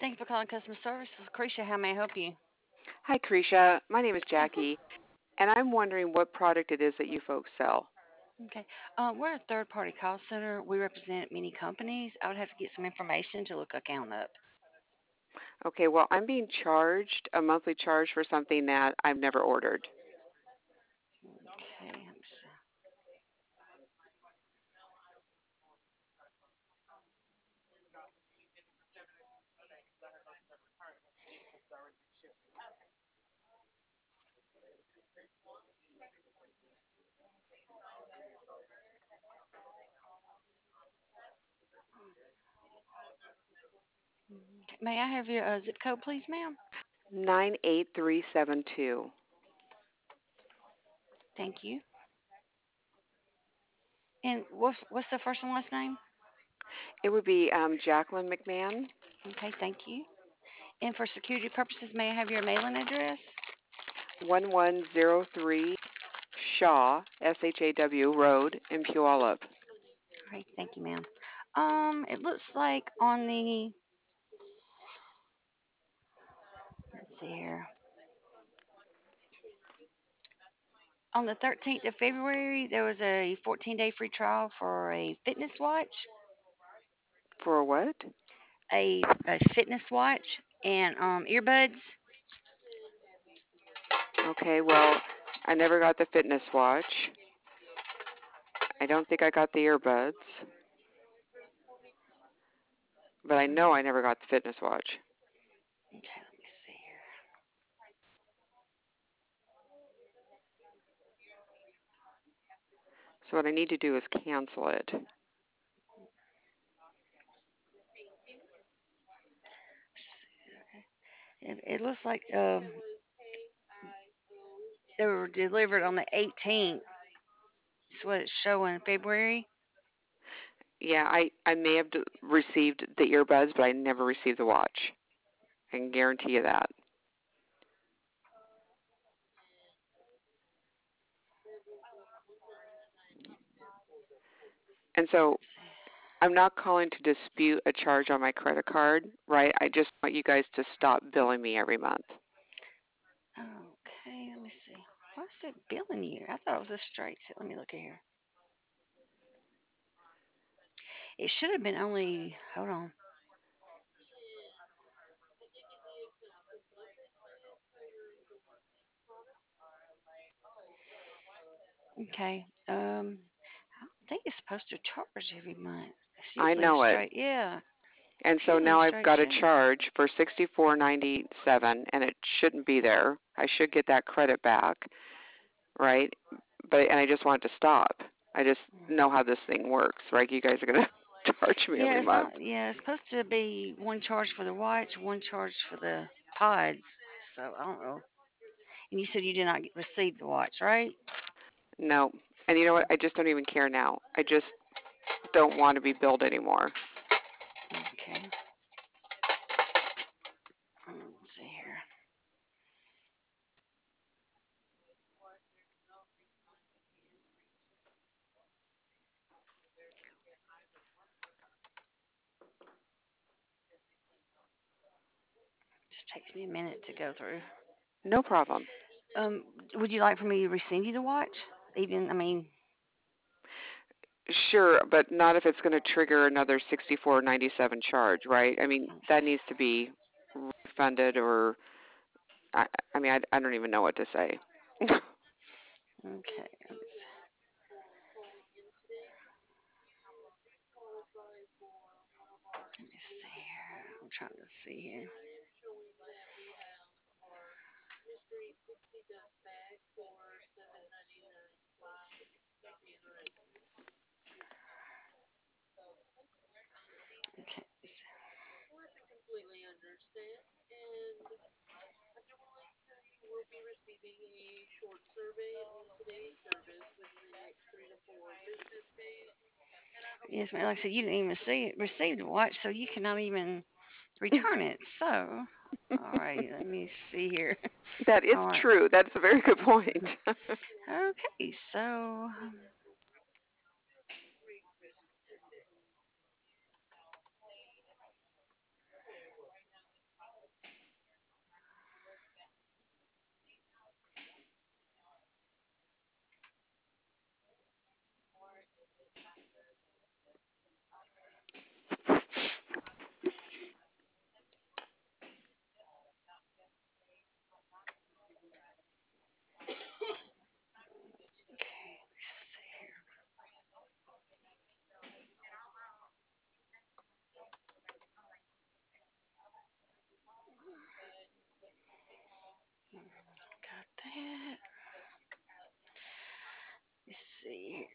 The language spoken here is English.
Thank you for calling customer service. This is Krisha. How may I help you? Hi, Krisha. My name is Jackie, and I'm wondering what product it is that you folks sell. Okay. We're a third party call center. We represent many companies. I would have to get some information to look account up. Okay, well, I'm being charged a monthly charge for something that I've never ordered. Okay. May I have your zip code, please, ma'am? 98372. Thank you. And what's the first and last name? It would be Jacqueline McMahon, Okay. Thank you. And for security purposes, may I have your mailing address? 1103 Shaw, SHAW Road in Puyallup. All right. Thank you, ma'am. It looks like on the let's see here. On the 13th of February, there was a 14-day free trial for a fitness watch. For what? A fitness watch and earbuds. Okay, well, I never got the fitness watch. I don't think I got the earbuds, but I know I never got the fitness watch. Okay, let me see So what I need to do is cancel it. here. It looks like they were delivered on the 18th. That's what it's showing. February. Yeah, I may have received the earbuds, but I never received the watch. I can guarantee you that. And so I'm not calling to dispute a charge on my credit card, right? I just want you guys to stop billing me every month. Okay, let me see. What's it billing you? I thought it was a straight. Let me look at here. It should have been only. Hold on. Okay. I think it's supposed to charge every month. It's I usually a know it. straight. Yeah, And it's so usually a now I've straight got a check. charge for $64.97 and it shouldn't be there. I should get that credit back, right? But and I just want it to stop. I just know how this thing works, right? You guys are going to charge me Yeah, every it's month. not. Yeah, it's supposed to be one charge for the watch, one charge for the pods. So I don't know. And you said you did not receive the watch, right? No. And you know what? I just don't even care now. I just don't want to be billed anymore. Okay. Let's see here. Just takes me a minute to go through. No problem. Um, would you like for me to resend you the watch? Even, I mean, Sure, but not if it's going to trigger another 64.97 charge, right? I mean, that needs to be refunded or I I mean, I don't even know what to say. okay. Let me see here. I'm trying to see here. Okay. Yes, ma'am. Like I said, you didn't even receive the watch, so you cannot even return it. So, all right, let me see here. That is All right. true. That's a very good point. Okay, so see